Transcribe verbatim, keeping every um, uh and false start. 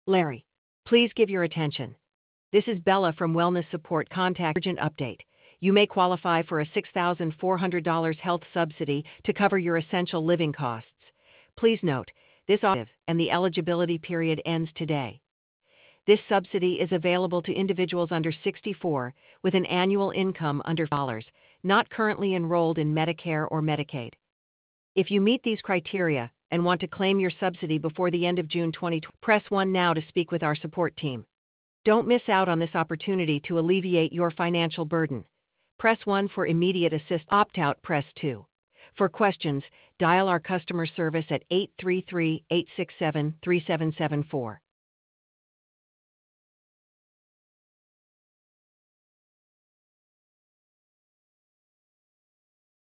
Larry, please give your attention. This is Bella from Wellness Support. Contact urgent update. You may qualify for a six thousand four hundred dollars health subsidy to cover your essential living costs. Please note, this offer and the eligibility period ends today. This subsidy is available to individuals under sixty-four with an annual income under dollars, not currently enrolled in Medicare or Medicaid. If you meet these criteria and want to claim your subsidy before the end of June twenty twenty, press one now to speak with our support team. Don't miss out on this opportunity to alleviate your financial burden. Press one for immediate assist. Opt out, press two. For questions, dial our customer service at eight three three, eight six seven, three seven seven four.